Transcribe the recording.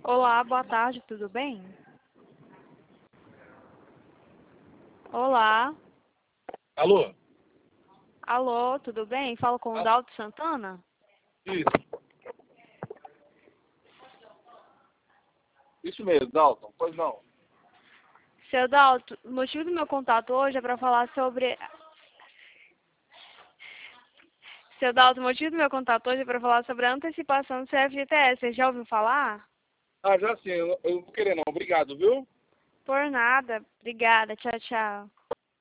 Olá, boa tarde, tudo bem? Olá, Alô? alô, tudo bem? Falo com o Ah, Dalto Santana? isso. Isso mesmo, Dalton. Pois não. Seu Dalto, o motivo do meu contato hoje é para falar sobre... Seu Dalto, o motivo do meu contato hoje é para falar sobre a antecipação do CFGTS. Você já ouviu falar? Ah, já sim. Eu não vou querer não. Obrigado, viu? Por nada. Obrigada. Tchau, tchau.